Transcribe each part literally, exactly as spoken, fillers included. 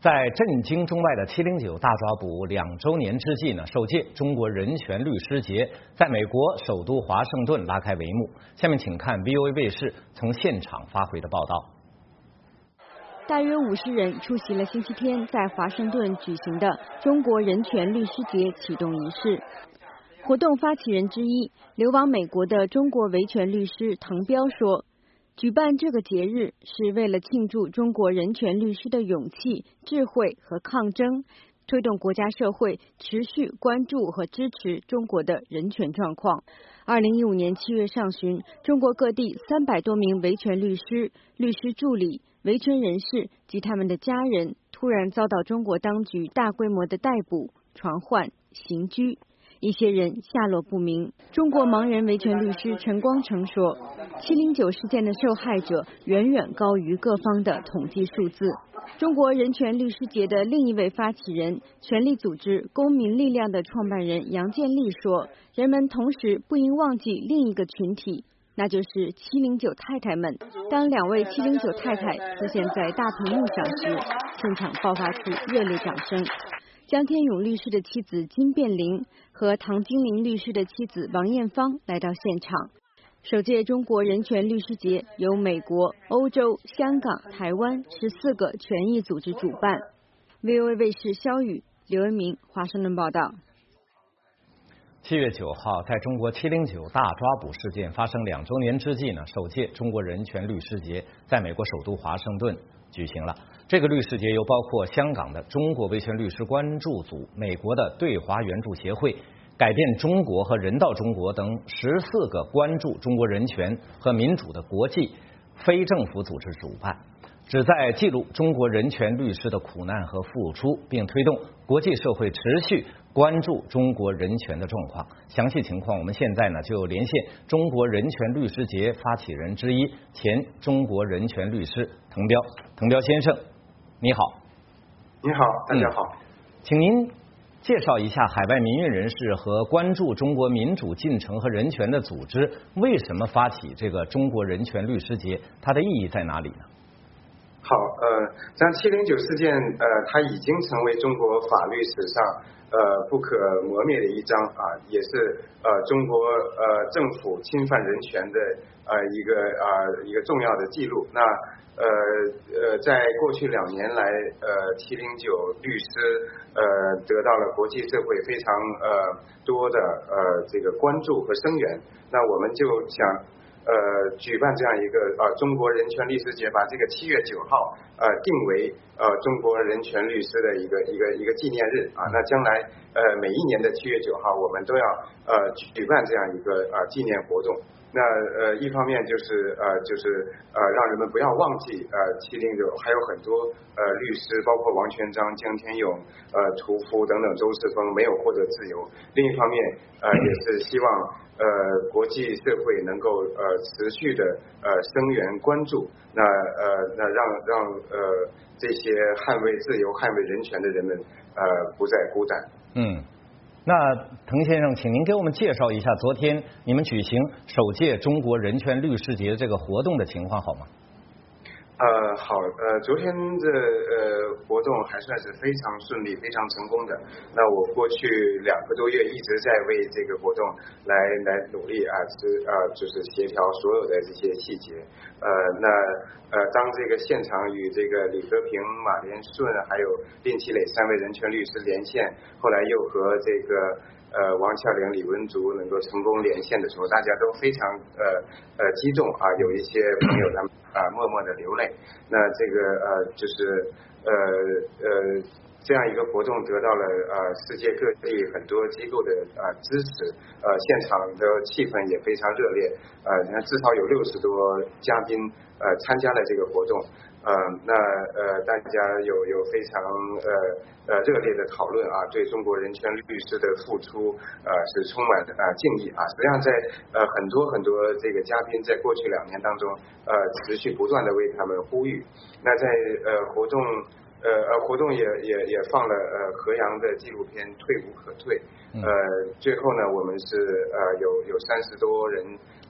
在震惊中外的七零九大抓捕两周年之际呢，首届中国人权律师节在美国首都华盛顿拉开帷幕。下面请看 V O A 卫视从现场发回的报道。 大约五十人出席了星期天在华盛顿举行的中国人权律师节启动仪式。活动发起人之一、流亡美国的中国维权律师滕彪说，举办这个节日是为了庆祝中国人权律师的勇气、智慧和抗争，推动国家社会持续关注和支持中国的人权状况。二零一五年七月上旬，中国各地三百多名维权律师、律师助理、维权人士及他们的家人突然遭到中国当局大规模的逮捕、传唤、刑拘。一些人下落不明。中国盲人维权律师陈光诚说，七零九事件的受害者远远高于各方的统计数字。中国人权律师节的另一位发起人、权力组织公民力量的创办人杨建立说，人们同时不应忘记另一个群体，那就是七零九太太们。当两位七零九太太出现在大屏幕上时，现场爆发出热烈掌声。江天勇律师的妻子金变玲和唐金玲律师的妻子王艳芳来到现场。首届中国人权律师节由美国、欧洲、香港、台湾十四个权益组织主办。V O A 卫视肖宇、刘文明华盛顿报道。 七月九号，在中国七零九大抓捕事件发生两周年之际呢，首届中国人权律师节在美国首都华盛顿举行了。这个律师节由包括香港的中国维权律师关注组、美国的对华援助协会、改变中国和人道中国等十四个关注中国人权和民主的国际非政府组织主办，旨在记录中国人权律师的苦难和付出，并推动国际社会持续关注中国人权的状况。详细情况，我们现在呢就连线中国人权律师节发起人之一、前中国人权律师滕彪。滕彪先生，你好。 你好，大家好。嗯、 请您介绍一下海外民运人士和关注中国民主进程和人权的组织为什么发起这个中国人权律师节，它的意义在哪里呢？ 好，呃，像七零九事件，呃，它已经成为中国法律史上呃不可磨灭的一章啊，也是呃中国呃政府侵犯人权的呃一个啊、呃、一个重要的记录。那呃呃，在过去两年来，呃七零九律师呃得到了国际社会非常呃多的呃这个关注和声援。那我们就想。呃，举办这样一个呃中国人权律师节，把这个七月九号呃定为呃中国人权律师的一个一个一个纪念日啊。那将来呃每一年的七月九号，我们都要呃举办这样一个呃纪念活动。那呃一方面就是呃就是呃让人们不要忘记呃七零九还有很多呃律师，包括王全璋、江天勇、呃屠夫等等，周世峰没有获得自由。另一方面呃也是希望呃国际社会能够呃持续的呃声援关注，那呃那让让呃这些捍卫自由、捍卫人权的人们呃不再孤单。 嗯。那滕先生，请您给我们介绍一下昨天你们举行首届中国人权律师节这个活动的情况好吗？ 呃，好，呃，昨天的呃活动还算是非常顺利、非常成功的。那我过去两个多月一直在为这个活动来来努力啊，是呃就是协调所有的这些细节。呃，那呃当这个现场与这个李和平、马连顺还有林奇磊三位人权律师连线，后来又和这个。呃，王峭岭、李文竹能够成功连线的时候，大家都非常呃呃激动啊，有一些朋友他们啊默默的流泪。那这个呃就是呃呃这样一个活动得到了呃世界各地很多机构的啊、呃、支持，呃现场的气氛也非常热烈，呃至少有六十多嘉宾呃参加了这个活动。呃，那呃，大家有有非常呃呃热烈的讨论啊，对中国人权律师的付出呃是充满啊、呃、敬意啊。实际上在呃很多很多这个嘉宾在过去两年当中呃持续不断的为他们呼吁。那在呃活动呃呃活动也也也放了呃何阳的纪录片《退无可退》。呃，最后呢，我们是呃有有三十多人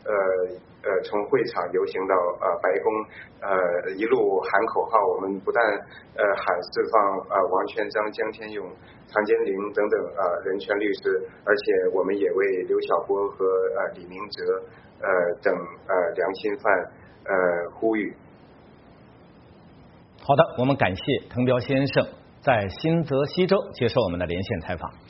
呃呃从会场游行到呃白宫，呃一路喊口号，我们不但呃喊释放呃王全璋、江天勇、唐坚林等等呃人权律师，而且我们也为刘晓波和呃李明哲呃等呃良心犯呃呼吁。 好的，我们感谢滕彪先生在新泽西州接受我们的连线采访。